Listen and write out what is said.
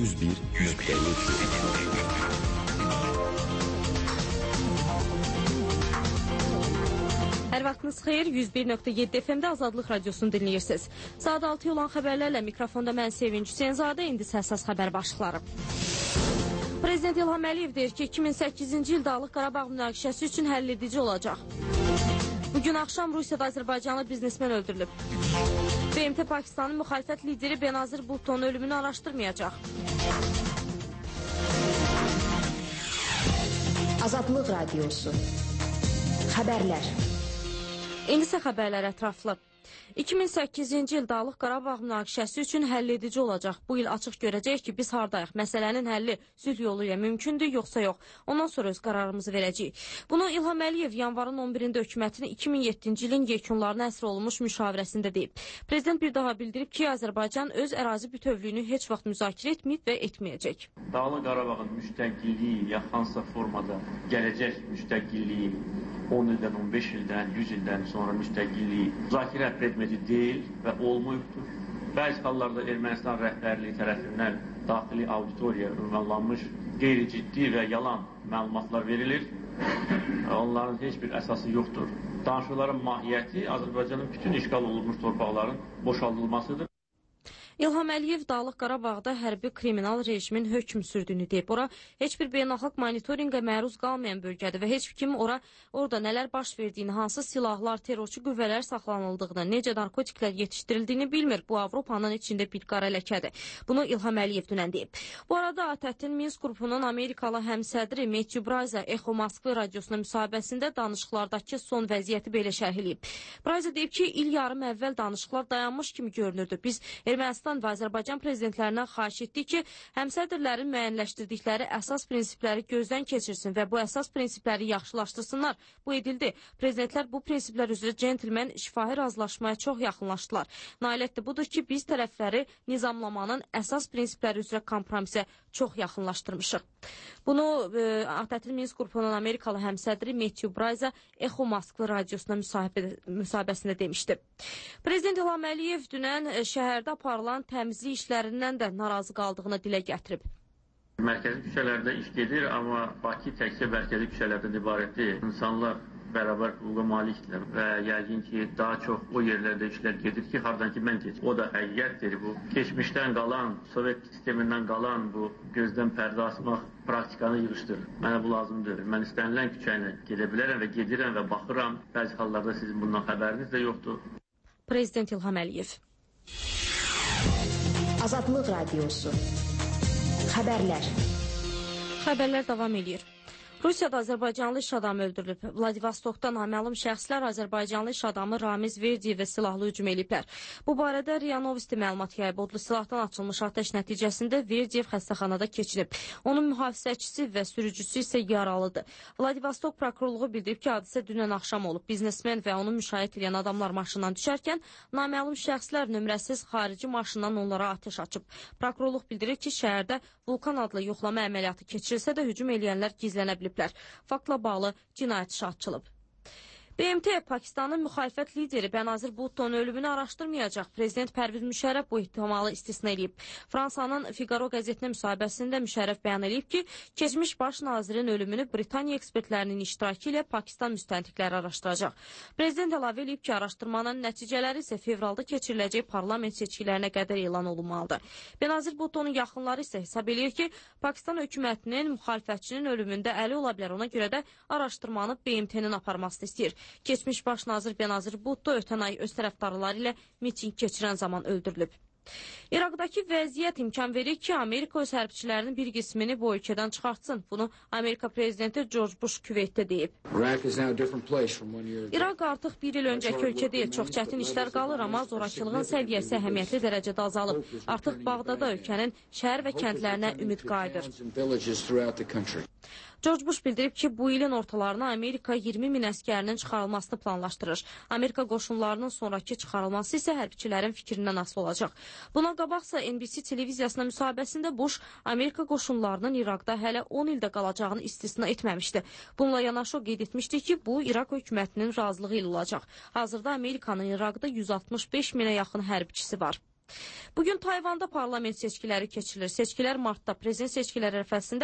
101.7. Hər vaxtınız xeyir, 101.7 FM-də Azadlıq Radiosunu dinləyirsiniz. Saat 6 olan xəbərlərlə mikrofonda mən Sevinç Hüseynzadə, indi əsas xəbər başlıqları. Prezident İlham Əliyev deyir ki, 2008-ci il Dağlıq Qarabağ münaqişəsi üçün həll edici olacaq. Bugün axşam Rusiyada Azərbaycanlı biznesmen öldürülüb. BMT Pakistanın müxalifət lideri Benazir Bhutto'nun ölümünü araşdırmayacaq. Azadlıq Radiosu. Xəbərlər. İndi isə xəbərlər ətraflı. 2008-ci il Dağlıq Qarabağ münaqişəsi üçün həll edici olacaq. Bu il açıq görəcək ki, biz hardayıq. Məsələnin həlli sülh yolu ilə mümkündür, yoxsa yox. Ondan sonra öz qərarımızı verəcəyik. Bunu İlham Əliyev yanvarın 11-də hökumətinin 2007-ci ilin yekunlarına əsr olunmuş müşavirəsində deyib. Prezident bir daha bildirib ki, Azərbaycan öz ərazi bütövlüyünü heç vaxt müzakirə etməyib və etməyəcək. Dağlıq Qarabağın müstəqilliyi ya hansısa formada gələcək müstəqilliyi 10 ildən, 15 ildən, 100 ildən sonra müstəqilliyi müzakirə predmeti deyil və olmayıbdır. Bəzi hallarda Ermənistan rəhbərliyi tərəfindən daxili auditoriya ünvanlanmış qeyri-ciddi və yalan məlumatlar verilir. Onların heç bir əsası yoxdur. Danışıqların mahiyyəti Azərbaycanın bütün işğal olunmuş torpaqların boşaldılmasıdır. İlham Əliyev Dağlıq Qarabağda hərbi kriminal rejimin hökm sürdüyünü deyib. Ora heç bir beynəlxalq monitorinqə məruz qalmayan bölgədir və heç kim orada nələr baş verdiyini, hansı silahlar, terrorçu qüvvələr saxlanıldığını, necə narkotiklər yetişdirildiyini bilmir. Bu Avropanın içində bir qara ləkədir. Bunu İlham Əliyev dünən deyib. Bu arada ATƏT-in Minsk qrupunun Amerikalı həmsədri Matthew Braiza Echo Moskva radiosuna müsahibəsində danışıqlardakı son vəziyyəti belə şərh edib. Braiza deyib ki, il yarım əvvəl danışıqlar dayanmış kimi görünürdü. Biz Ermənistan və Azərbaycan prezidentlərindən xahiş etdik ki, həmsədrlərin müəyyənləşdirdikləri əsas prinsipləri gözdən keçirsin və bu əsas prinsipləri yaxşılaşdırsınlar. Bu edildi. Prezidentlər bu prinsiplər üzrə centlmen şifahi razılaşmaya çox yaxınlaşdılar. Nailiyyətdir budur ki, biz tərəfləri nizamlamanın əsas prinsipləri üzrə kompromisə çox yaxınlaşdırmışıq. Bunu ATƏT-in Minsk qrupunun Amerikalı həmsədri Matthew Braiza Echo Moskva radiosuna müsahibəsində demişdi. Prezident İlham Əliyev dünən şəhərdə aparılan təmizlik işlərindən də narazı qaldığını dilə gətirib. Mərkəzi küçələrdə iş gedir, amma Bakı təkcə mərkəzi küçələrdən ibarətdir. İnsanlar bərabər hüquqa malikdirlər və yəqin ki, daha çox o yerlərdə işlər gedir ki, hardan ki mən keçim. O da həqiqətdir bu. Keçmişdən qalan, Sovet sistemindən qalan bu gözdən pərdə asmaq praktikanı yığışdırır. Mənə bu lazımdır. Mən istənilən küçəylə gedə bilərəm və gedirəm və baxıram. Bəzi hallarda sizin bundan xəbəriniz də yoxdur. Prezident İlham Əliyev. Azadlıq Radiosu. Xəbərlər. Xəbərlər davam edir. Rusiyada Azərbaycanlı iş adamı öldürülüb. Vladivostokda naməlum şəxslər Azərbaycanlı iş adamı Ramiz Verdiyevə silahlı hücum eləyiblər. Bu barədə RIA Novosti məlumat yayıb. Odlu silahdan açılmış atəş nəticəsində Verdiyev xəstəxanada keçirib. Onun mühafizəçisi və sürücüsü isə yaralıdır. Vladivostok prokurorluğu bildirib ki, hadisə dünən axşam olub. Biznesmen və onu müşayiət edən adamlar maşından düşərkən naməlum şəxslər nömrəsiz xarici maşından onlara atəş açıb. Prokurorluq bildirir ki, şəhərdə Vulkan adlı yoxlama əməliyyatı keçirilsə də hücum eləyənlər gizlənə bilib. Faktla bağlı cinayət işi açılıb. BMT Pakistanın müxalifət lideri Benazir Bhutto'nun ölümünü araşdırmayacaq. Prezident Pərviz Müşərrəf bu ehtimalı istisna edib. Fransanın Figaro qəzetinə müsahibəsində Müşərrəf bəyan edib ki, keçmiş baş nazirin ölümünü Britaniya ekspertlərinin iştirakı ilə Pakistan müstəntiqləri araşdıracaq. Prezident əlavə edib ki, araşdırmanın nəticələri isə fevralda keçiriləcək parlament seçkilərinə qədər elan olunmalıdır. Benazir Bhutto'nun yaxınları isə hesab edir ki, Pakistan hökumətinin müxalifətçinin ölümündə əli ola bilər. Ona görə də araşdırmanı BMT-nin aparmasını istəyir. Keçmiş baş nazir Benazir Bhutto ötən ay öz tərəfdarları ilə miting keçirən zaman öldürülüb. İraqdakı vəziyyət imkan verir ki, Amerika öz hərbçilərinin bir qismini bu ölkədən çıxartsın. Bunu Amerika prezidenti George Bush Küveytdə deyib. İraq artıq bir il öncəki ölkə deyil. Çox çətin işlər qalır, amma zorakılığın səviyyəsi əhəmiyyətli dərəcədə azalıb. Artıq Bağdada ölkənin şəhər və kəndlərinə ümid qayıdır. George Bush bildirib ki, bu ilin ortalarına Amerika 20 min əskərinin çıxarılmasını planlaşdırır. Amerika qoşunlarının sonraki çıxarılması isə hərbçilərin fikrindən asılı olacaq. Buna qabaqsa NBC televiziyasına müsahibəsində Bush Amerika qoşunlarının İraqda hələ 10 ildə qalacağını istisna etməmişdi. Bununla yanaşı o qeyd etmişdi ki, bu İraq hökumətinin razılığı ilə olacaq. Hazırda Amerikanın İraqda 165 minə yaxın hərbçisi var. Bugün Tayvanda parlament seçkiləri keçirilir. Seçkilər martda, prezident seçkiləri ərəfəsində